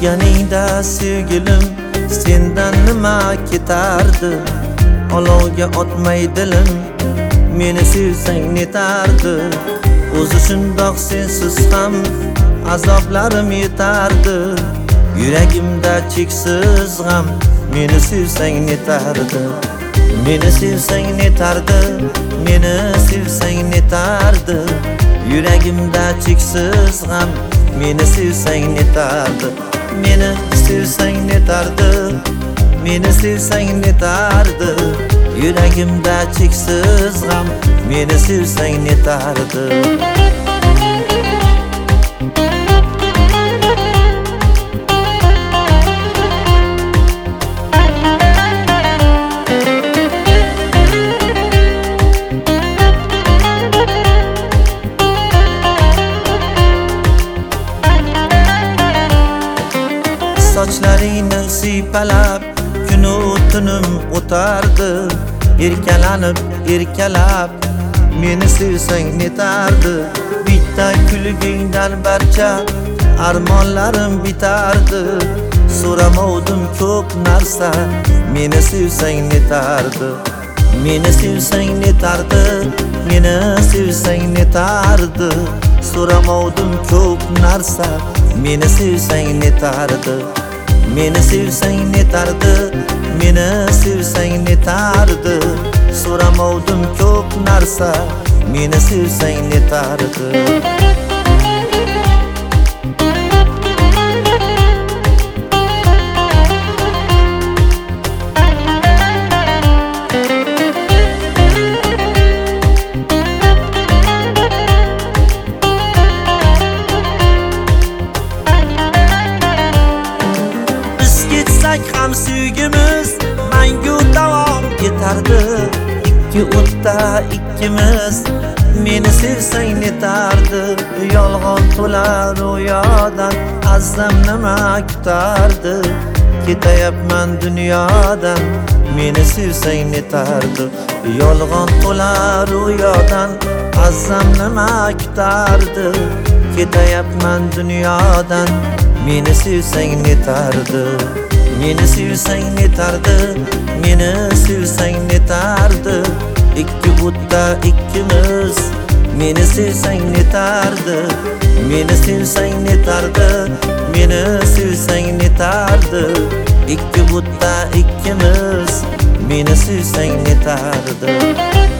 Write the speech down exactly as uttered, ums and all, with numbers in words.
Yurganingda sevgilim sendan nima ketardi? Olovga otmay dilim meni sevsang netardi? O'zi shundoq sensiz ham azoblarim yetardi. Yuragimda cheksiz g'am meni sevsang netardi? Meni sevsang netardi? Meni sevsang netardi? Yuragimda cheksiz g'am meni sevsang netardi? Meni sevsang netardi? Meni sevsang netardi? Yuragimda cheksiz g'am meni sevsang netardi? Sochlaringni siypalab kunu tunim o'tardi. Erkalanib erkalab meni sevsang netardi? Bitta kulgingdan barcha armonlarim bitardi. So'ramovdim ko'p narsa meni sevsang netardi? Meni sevsang netardi? Meni sevsang netardi? So'ramovdim ko'p narsa meni sevsang netardi? Meni sevsang netardi? Meni sevsang netardi? So'ramovdim ko'p narsa meni sevsang netardi? Ham sevgimiz mangu davom etardi. Ikki o'tda ikkimiz meni sevsang netardi? Yolg'on to'la ro'yodan azam nima kutardi? Ketayapman dunyodan meni sevsang netardi? Yolg'on to'la ro'yodan azam nima kutardi? Ketayapman dunyodan meni sevsang netardi? Meni sevsang netardi? Meni sevsang netardi? Ikki o'tda ikkimiz meni sevsang netardi? Meni sevsang netardi? Meni sevsang netardi? Ikki o'tda ikkimiz meni sevsang netardi?